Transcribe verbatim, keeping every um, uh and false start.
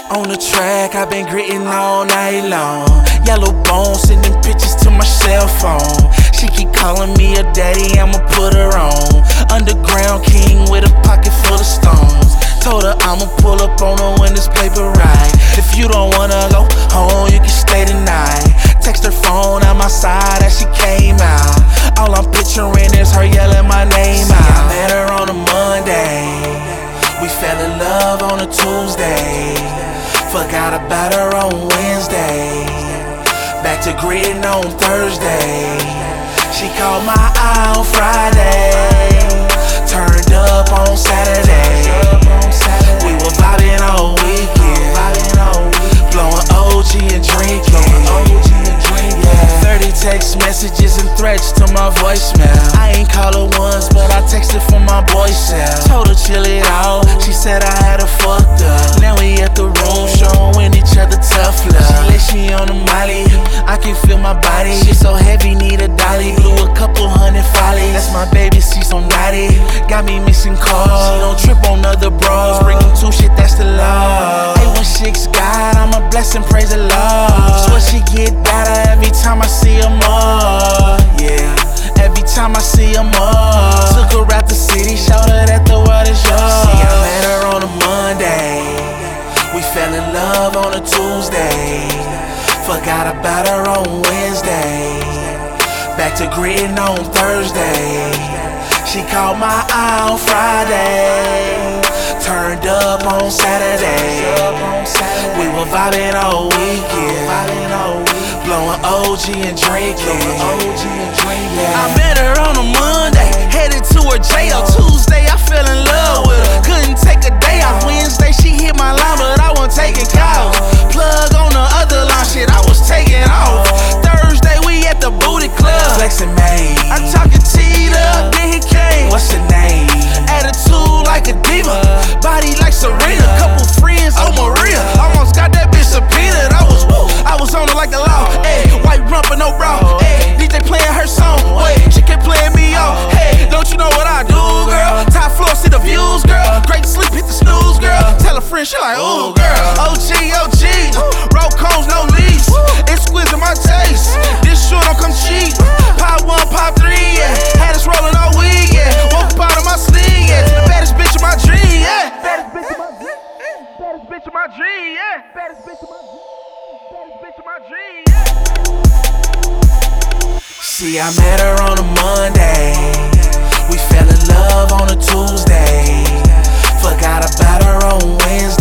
On the track, I've been gritting all night long. Yellow bone, sending pictures to my cell phone. She keep calling me a daddy, I'ma put her on. Underground king with a pocket full of stones. Told her I'ma pull up on her when this paper right. If you don't wanna go home, you can stay tonight. Text her phone at my side as she came out. All I'm picturing is her yelling my name out. See, I met her on a Monday. We fell in love on a Tuesday. Forgot about her on Wednesday. Back to gritting on Thursday. She caught my eye on Friday. Turned up on Saturday. We were vibing all weekend. Blowing O G and drinking. Yeah. thirty text messages and threats to my voicemail. I ain't call her once, but I texted from my voice cell. Told her chill it out. She said I had her fucked up. Now we at the room showing each other tough love. She lay she on the molly. I can feel my body. She so heavy, need a dolly. Blew a couple hundred follies. That's my baby, she so naughty. Got me missing calls. She don't trip on other bras. Bring them two shit, that's the law. A one six God, I'm a blessing, praise the Lord. Swear she get better every time I see her more. Yeah, every time I see her more. Took her out the city, showed her that the world is yours. See, I met her on a Monday. We fell in love on a Tuesday. Forgot about her on Wednesday. Back to gritting on Thursday. She caught my eye on Friday. Turned up on Saturday. We were vibing all weekend. Blowing O G and drinking. I met her on a Monday. Headed to her jail. Tuesday I fell in love with her. Couldn't take a day off. Wednesday she hit my line, but I wasn't taking calls. Plug on the other line, shit I was taking off. Thursday we at the booty club. Flexing made. I talking Tita, then he came. What's her name? Attitude like a diva. Body like Serena. Couple friends on Maria. Almost got that bitch subpoenaed. I was woo. I was on her like the law. Ayy, white rump no bra. Ayy, D J playing her song. Wait, she kept playing me off. Hey, don't you know what I do, girl? Top floor, see the views, girl. Great sleep, hit the snooze, girl. Tell a friend, she like, ooh, girl. O G, O G. Roll cones, no leaves. Exquisite my taste. This shit don't come cheap. Pop one, pop three, yeah. Had us rolling all week, yeah. Woke up out of my sleeve, yeah. To the baddest bitch of my dream, yeah. Baddest bitch of my dream. Baddest bitch of my dream, yeah. Baddest bitch of my dream. Baddest bitch of my dream, yeah. See, I met her on a Monday. We fell in love on a Tuesday. Forgot about her on Wednesday.